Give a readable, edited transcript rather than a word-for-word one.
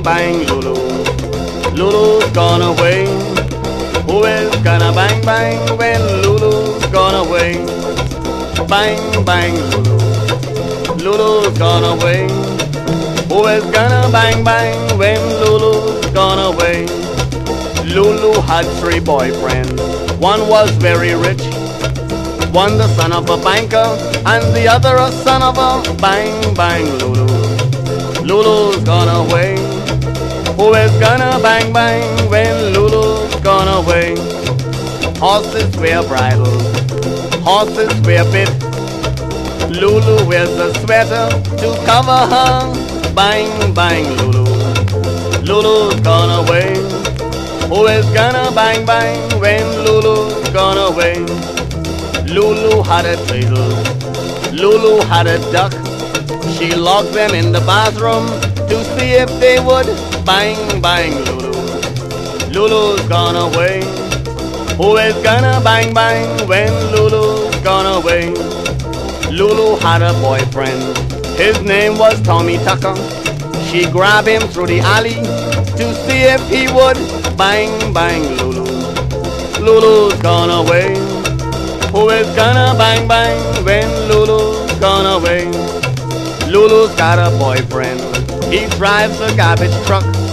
bang Lulu. Lulu's gone away. Who is gonna bang bang when Lulu's gone away? Bang bang Lulu. Lulu's gone away. Who is gonna bang bang when Lulu's gone away? Lulu had 3 boyfriends. One was very rich, one the son of a banker, and the other a son of a bang bang Lulu. Lulu's gone away. Who is gonna bang bang when Lulu's gone away? Horses wear bridles, horses wear bits. Lulu wears a sweater to cover her. Bang bang Lulu. Lulu's gone away. Who is gonna bang bang when Lulu's gone away? Lulu had a turtle, Lulu had a duck. She locked them in the bathroom to see if they would bang bang Lulu. Lulu's gone away. Who is gonna bang bang when Lulu's gone away? Lulu had a boyfriend. His name was Tommy Tucker. She grabbed him through the alley to see if he would bang bang Lulu. Lulu's gone away. Who is gonna bang bang when Lulu's gone away? Lulu's got a boyfriend. He drives a garbage truck.